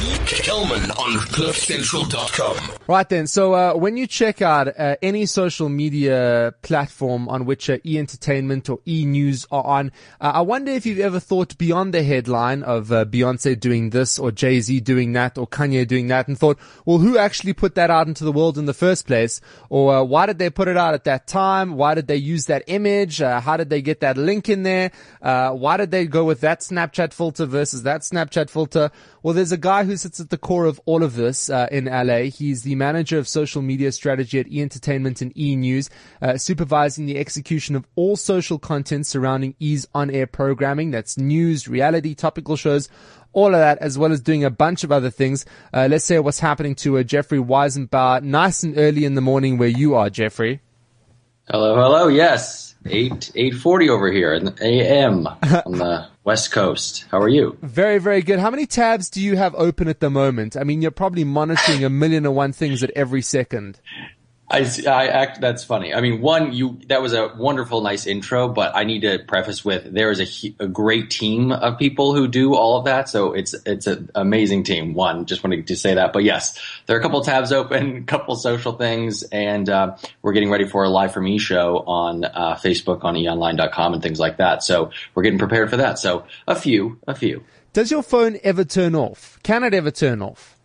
Kelman on CliffCentral.com. Right then, so when you check out any social media platform on which E-Entertainment or E-News are on, I wonder if you've ever thought beyond the headline of Beyonce doing this or Jay-Z doing that or Kanye doing that and thought, well, who actually put that out into the world in the first place? Or why did they put it out at that time? Why did they use that image? How did they get that link in there? Why did they go with that Snapchat filter versus that Snapchat filter? Well, there's a guy who sits at the core of all of this in LA. He's the manager of social media strategy at E-Entertainment and E-News, supervising the execution of all social content surrounding E's on-air programming. That's news, reality, topical shows, all of that, as well as doing a bunch of other things. Let's say what's happening to Jeffrey Weisenbauer nice and early in the morning where you are, Jeffrey. Hello. Yes, 8:40 over here in the AM on the West Coast. How are you? Very, very good. How many tabs do you have open at the moment? I mean, you're probably monitoring 1,000,001 things at every second. That's funny. I mean, that was a wonderful, nice intro, but I need to preface with there is a great team of people who do all of that. So it's an amazing team. Just wanted to say that. But yes, there are a couple tabs open, a couple social things, and we're getting ready for a Live From E show on Facebook, on eonline.com and things like that. So we're getting prepared for that. So a few. Does your phone ever turn off? Can it ever turn off?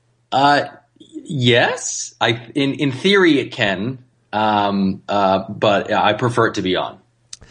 Yes, in theory it can, but I prefer it to be on.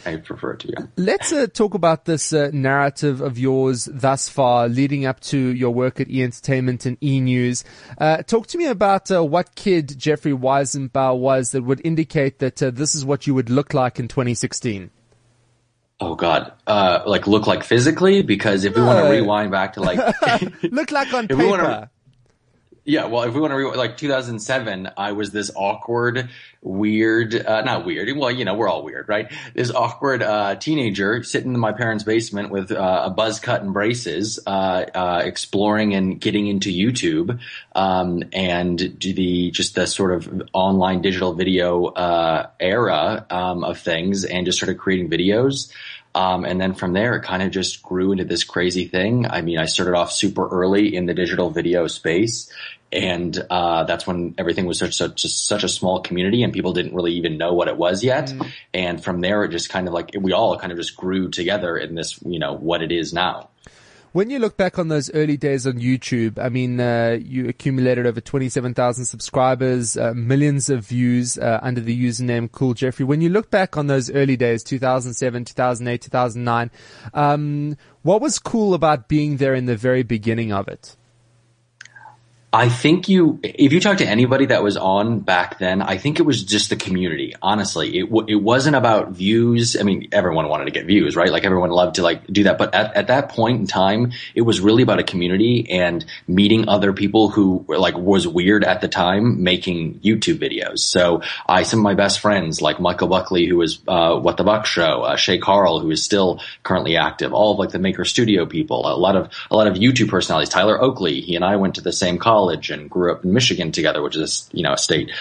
Let's talk about this narrative of yours thus far, leading up to your work at E-Entertainment and E-News. Talk to me about what kid Jeffrey Weisenbauer was that would indicate that this is what you would look like in 2016. Oh God, look like physically? Because if we want to rewind back to look like on paper. Yeah, well, if we want to 2007, I was this awkward, weird, not weird, well, we're all weird, right? This awkward, teenager sitting in my parents' basement with, a buzz cut and braces, exploring and getting into YouTube, and the sort of online digital video, era, of things and just started creating videos. And then from there, it kind of just grew into this crazy thing. I mean, I started off super early in the digital video space. And, that's when everything was such a small community and people didn't really even know what it was yet. And from there, it just kind of we all kind of just grew together in this, what it is now. When you look back on those early days on YouTube, I mean, you accumulated over 27,000 subscribers, millions of views, under the username Cool Jeffrey. When you look back on those early days, 2007, 2008, 2009, what was cool about being there in the very beginning of it? I think if you talk to anybody that was on back then, I think it was just the community. Honestly, it wasn't about views. I mean, everyone wanted to get views, right? Like everyone loved to do that. But at that point in time, it was really about a community and meeting other people who was weird at the time making YouTube videos. So some of my best friends like Michael Buckley, who was, What the Buck Show, Shay Carl, who is still currently active, all of the Maker Studio people, a lot of YouTube personalities, Tyler Oakley. He and I went to the same college and grew up in Michigan together, which is, a state.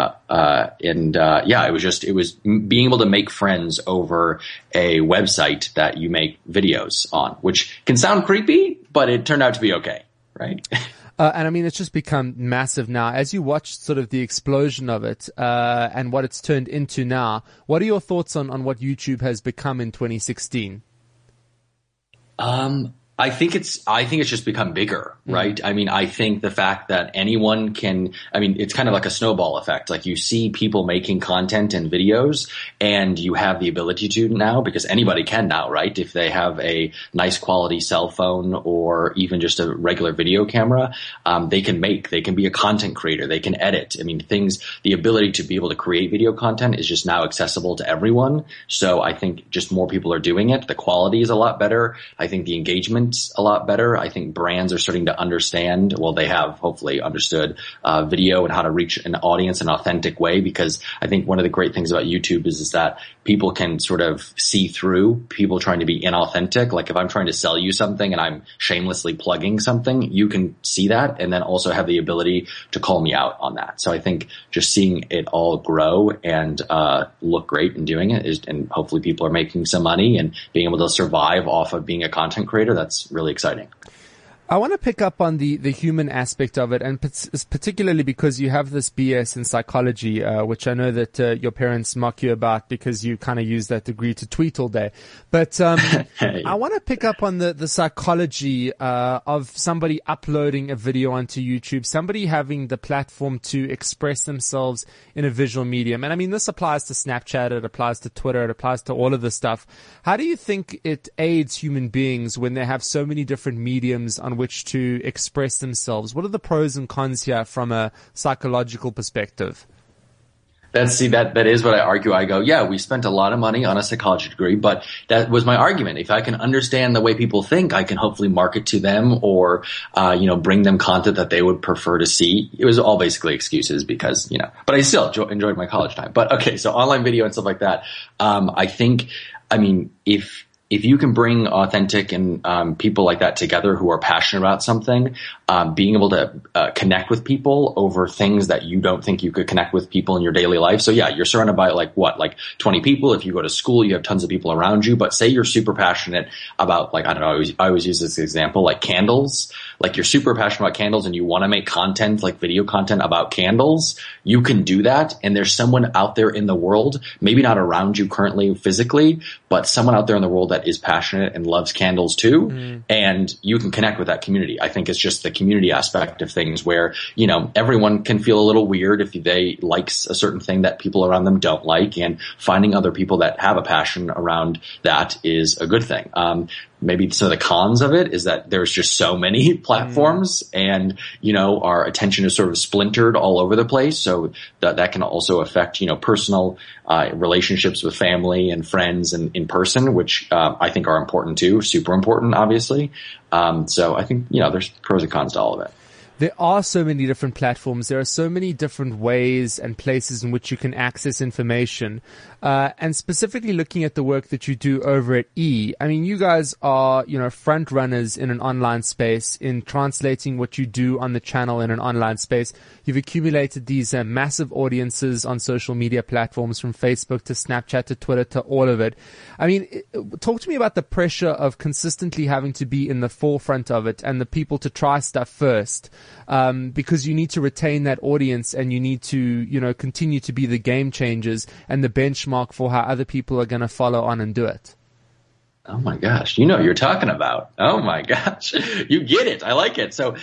It was being able to make friends over a website that you make videos on, which can sound creepy, but it turned out to be okay, right? And I mean, it's just become massive now. As you watch sort of the explosion of it, and what it's turned into now, what are your thoughts on what YouTube has become in 2016? I think it's just become bigger, right? I mean, I think the fact that anyone it's kind of like a snowball effect. Like you see people making content and videos and you have the ability to now because anybody can now, right? If they have a nice quality cell phone or even just a regular video camera, they can be a content creator. They can edit. I mean, the ability to be able to create video content is just now accessible to everyone. So I think just more people are doing it. The quality is a lot better. I think the engagement a lot better. I think brands are starting to understand, well, they have hopefully understood video and how to reach an audience in an authentic way, because I think one of the great things about YouTube is that people can sort of see through people trying to be inauthentic. Like if I'm trying to sell you something and I'm shamelessly plugging something, you can see that and then also have the ability to call me out on that. So I think just seeing it all grow and look great and doing it and hopefully people are making some money and being able to survive off of being a content creator, that's really exciting. I want to pick up on the human aspect of it, and particularly because you have this BS in psychology, which I know that your parents mock you about because you kind of use that degree to tweet all day. But I want to pick up on the psychology of somebody uploading a video onto YouTube, somebody having the platform to express themselves in a visual medium. And I mean, this applies to Snapchat, it applies to Twitter, it applies to all of this stuff. How do you think it aids human beings when they have so many different mediums on which to express themselves? What are the pros and cons here from a psychological perspective? That is what I argue. I go, yeah, we spent a lot of money on a psychology degree, but that was my argument. If I can understand the way people think, I can hopefully market to them or, bring them content that they would prefer to see. It was all basically excuses because, but I still enjoyed my college time. But okay, so online video and stuff like that. If you can bring authentic and people like that together who are passionate about something, being able to connect with people over things that you don't think you could connect with people in your daily life. So yeah, you're surrounded by like 20 people. If you go to school, you have tons of people around you. But say you're super passionate about I always use this example, like candles. Like you're super passionate about candles and you want to make content, like video content about candles. You can do that. And there's someone out there in the world, maybe not around you currently physically, but someone out there in the world that is passionate and loves candles too. Mm. And you can connect with that community. I think it's just the community aspect of things where, everyone can feel a little weird if they like a certain thing that people around them don't like, and finding other people that have a passion around that is a good thing. Maybe some of the cons of it is that there's just so many platforms and, our attention is sort of splintered all over the place. So that can also affect, personal relationships with family and friends and in person, which I think are important too, super important, obviously. So I think, there's pros and cons to all of it. There are so many different platforms. There are so many different ways and places in which you can access information. And specifically looking at the work that you do over at E, I mean, you guys are, front runners in an online space in translating what you do on the channel in an online space. You've accumulated these massive audiences on social media platforms from Facebook to Snapchat to Twitter to all of it. I mean, talk to me about the pressure of consistently having to be in the forefront of it and the people to try stuff first. Because you need to retain that audience and you need to, continue to be the game changers and the benchmark for how other people are going to follow on and do it. Oh my gosh, you're talking about. Oh my gosh, you get it. I like it. So,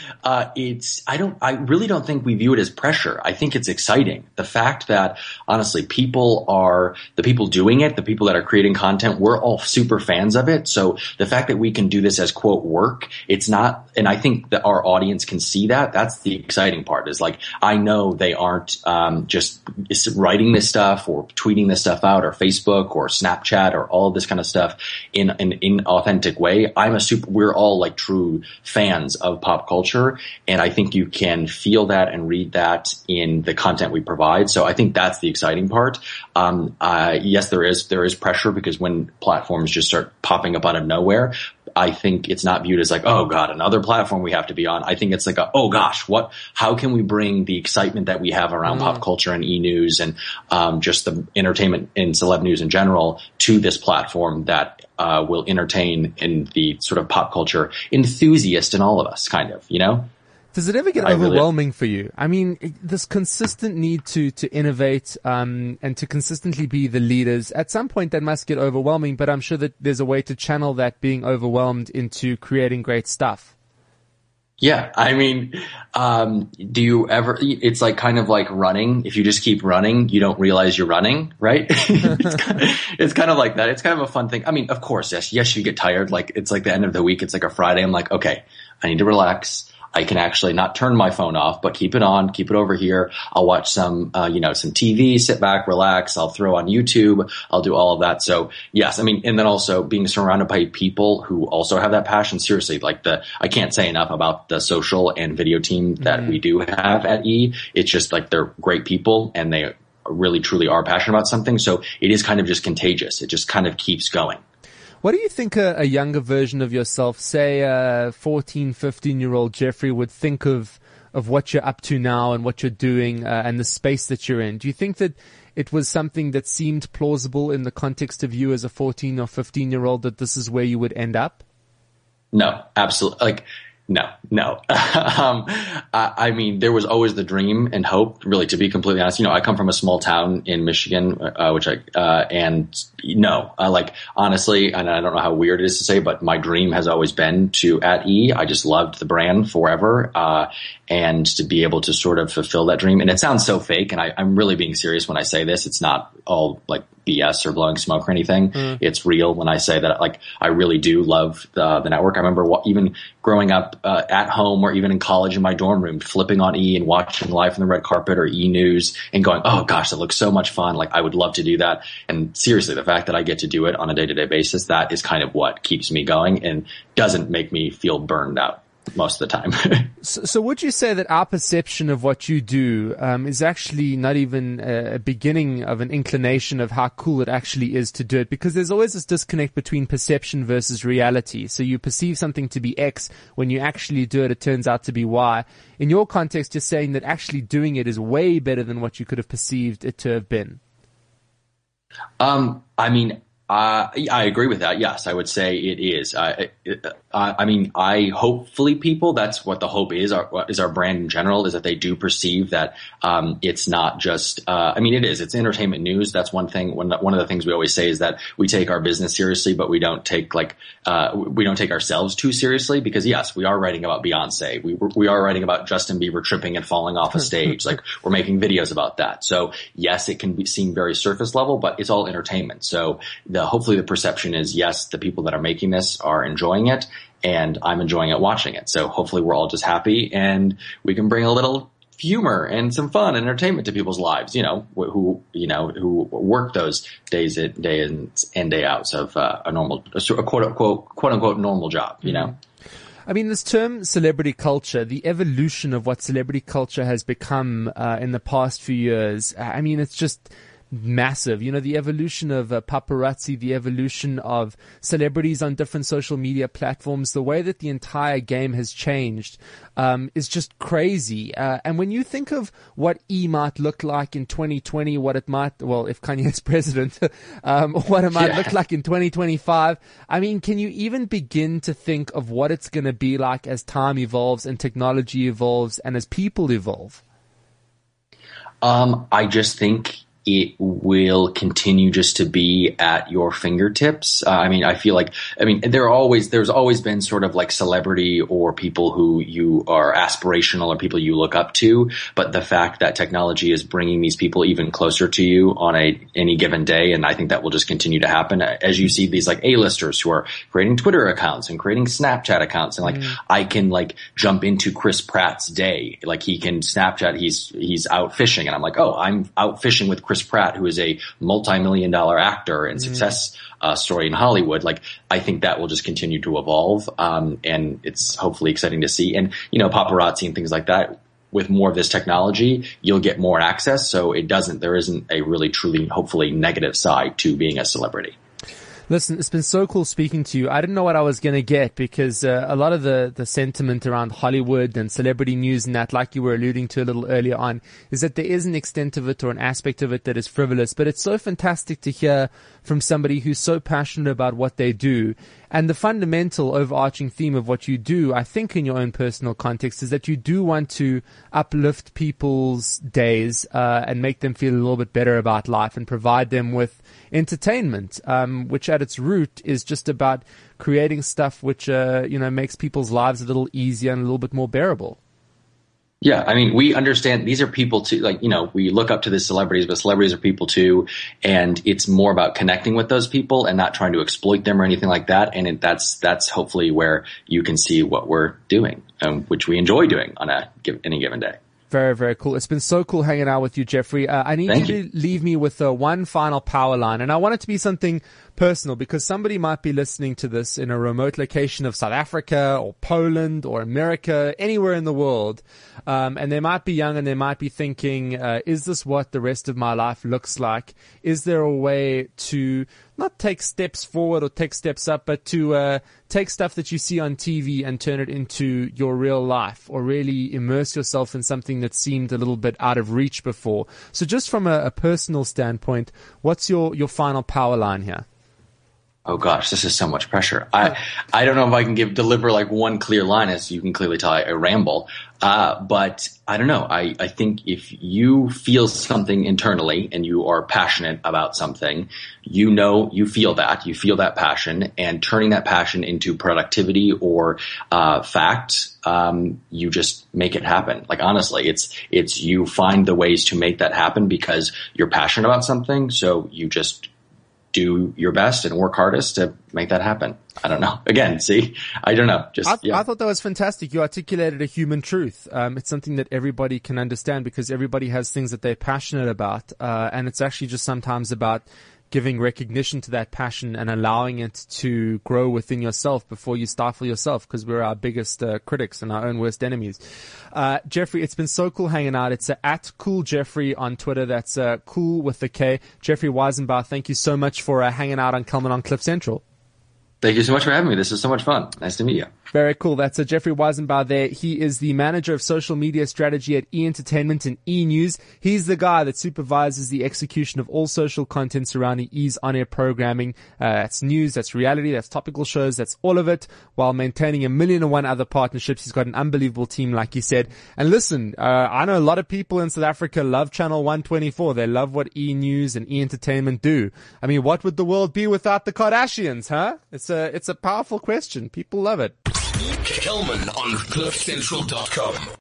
I really don't think we view it as pressure. I think it's exciting. The fact that honestly, the people doing it, the people that are creating content, we're all super fans of it. So the fact that we can do this as quote work, it's not, and I think that our audience can see that. That's the exciting part is like, I know they aren't, just writing this stuff or tweeting this stuff out or Facebook or Snapchat or all of this kind of stuff in an inauthentic way. We're all like true fans of pop culture. And I think you can feel that and read that in the content we provide. So I think that's the exciting part. Yes, there is pressure because when platforms just start popping up out of nowhere, I think it's not viewed as like, oh God, another platform we have to be on. I think it's like, oh gosh, how can we bring the excitement that we have around pop culture and e-news and, just the entertainment and celeb news in general to this platform that, will entertain in the sort of pop culture enthusiast in all of us, kind of, Does it ever get overwhelming for you? I mean, this consistent need to innovate, and to consistently be the leaders, at some point that must get overwhelming, but I'm sure that there's a way to channel that being overwhelmed into creating great stuff. Yeah. I mean, it's like kind of like running. If you just keep running, you don't realize you're running, right? It's kind of like that. It's kind of a fun thing. I mean, of course, yes, you get tired. Like it's like the end of the week. It's like a Friday. I'm like, okay, I need to relax. I can actually not turn my phone off, but keep it on, keep it over here. I'll watch some TV, sit back, relax. I'll throw on YouTube. I'll do all of that. So yes, I mean, and then also being surrounded by people who also have that passion. Seriously, I can't say enough about the social and video team that we do have at E. It's just like they're great people and they really truly are passionate about something. So it is kind of just contagious. It just kind of keeps going. What do you think a younger version of yourself, say a 14, 15-year-old Jeffrey, would think of what you're up to now and what you're doing and the space that you're in? Do you think that it was something that seemed plausible in the context of you as a 14 or 15-year-old that this is where you would end up? No, absolutely. No. I mean, there was always the dream and hope, really, to be completely honest. I come from a small town in Michigan, honestly, and I don't know how weird it is to say, but my dream has always been to at E. I just loved the brand forever, and to be able to sort of fulfill that dream. And it sounds so fake, and I'm really being serious when I say this. It's not all like BS or blowing smoke or anything. It's real when I say that, like, I really do love the network. I remember even growing up at home or even in college in my dorm room, flipping on E and watching Live from the Red Carpet or E News and going, oh gosh, that looks so much fun. Like, I would love to do that. And seriously, the fact that I get to do it on a day-to-day basis, that is kind of what keeps me going and doesn't make me feel burned out most of the time. So would you say that our perception of what you do is actually not even a beginning of an inclination of how cool it actually is to do it? Because there's always this disconnect between perception versus reality. So you perceive something to be X. When you actually do it, it turns out to be Y. In your context, you're saying that actually doing it is way better than what you could have perceived it to have been. I agree with that. Yes, I would say it is. Hopefully people, that's what the hope is our brand in general, is that they do perceive that, it's not just, it's entertainment news. That's one thing. One of the things we always say is that we take our business seriously, but we don't take ourselves too seriously, because yes, we are writing about Beyonce. We are writing about Justin Bieber tripping and falling off a stage. Like, we're making videos about that. So yes, it can seem very surface level, but it's all entertainment. So hopefully the perception is, yes, the people that are making this are enjoying it, and I'm enjoying it watching it. So hopefully we're all just happy and we can bring a little humor and some fun and entertainment to people's lives, who work those day in and day outs of a quote unquote normal job, I mean, this term celebrity culture, the evolution of what celebrity culture has become in the past few years, it's just massive. The evolution of paparazzi, the evolution of celebrities on different social media platforms, the way that the entire game has changed is just crazy. And when you think of what E might look like in 2020, if Kanye's president, what it might look like in 2025, can you even begin to think of what it's going to be like as time evolves and technology evolves and as people evolve? I just think it will continue just to be at your fingertips. I feel like, there's always been sort of like celebrity or people who you are aspirational or people you look up to. But the fact that technology is bringing these people even closer to you on any given day. And I think that will just continue to happen as you see these like A-listers who are creating Twitter accounts and creating Snapchat accounts. And I can like jump into Chris Pratt's day. Like, he can Snapchat, he's out fishing, and I'm like, oh, I'm out fishing with Chris Pratt, who is a multi-million-dollar actor and success story in Hollywood. Like, I think that will just continue to evolve, and it's hopefully exciting to see. And paparazzi and things like that. With more of this technology, you'll get more access. So there isn't a really truly, hopefully, negative side to being a celebrity. Listen, it's been so cool speaking to you. I didn't know what I was going to get, because a lot of the sentiment around Hollywood and celebrity news and that, like you were alluding to a little earlier on, is that there is an extent of it or an aspect of it that is frivolous. But it's so fantastic to hear from somebody who's so passionate about what they do. And the fundamental overarching theme of what you do, I think, in your own personal context, is that you do want to uplift people's days and make them feel a little bit better about life and provide them with entertainment, which at its root is just about creating stuff which makes people's lives a little easier and a little bit more bearable. Yeah, we understand these are people too. Like, we look up to the celebrities, but celebrities are people too. And it's more about connecting with those people and not trying to exploit them or anything like that. And that's hopefully where you can see what we're doing, which we enjoy doing on any given day. Very, very cool. It's been so cool hanging out with you, Jeffrey. I need you to leave me with one final power line. And I want it to be something personal, because somebody might be listening to this in a remote location of South Africa or Poland or America, anywhere in the world. And they might be young and they might be thinking, is this what the rest of my life looks like? Is there a way to not take steps forward or take steps up, but to take stuff that you see on TV and turn it into your real life, or really immerse yourself in something that seemed a little bit out of reach before? So just from a personal standpoint, what's your final power line here? Oh gosh, this is so much pressure. I don't know if I can deliver like one clear line, as you can clearly tell I ramble. But I don't know. I think if you feel something internally and you are passionate about something, you feel that passion, and turning that passion into productivity or fact, you just make it happen. Like honestly, it's you find the ways to make that happen because you're passionate about something. So you just do your best and work hardest to make that happen. I don't know. Again, see, I don't know. I thought that was fantastic. You articulated a human truth. It's something that everybody can understand because everybody has things that they're passionate about. And it's actually just sometimes about giving recognition to that passion and allowing it to grow within yourself before you stifle yourself, because we're our biggest critics and our own worst enemies. Jeffrey, it's been so cool hanging out. It's at Cool Jeffrey on Twitter. That's cool with the K. Jeffrey Weizenbaugh, thank you so much for hanging out on Kelman on Cliff Central. Thank you so much for having me. This was so much fun. Nice to meet you. Very cool. That's Jeffrey Weizenbaugh there. He is the manager of social media strategy at E! Entertainment and E! News. He's the guy that supervises the execution of all social content surrounding E's on-air programming. That's news, that's reality, that's topical shows, that's all of it, while maintaining 1,000,001 other partnerships. He's got an unbelievable team, like he said. And listen, I know a lot of people in South Africa love Channel 124. They love what E! News and E! Entertainment do. I mean, what would the world be without the Kardashians, huh? It's a powerful question. People love it. Kelman on CliffCentral.com.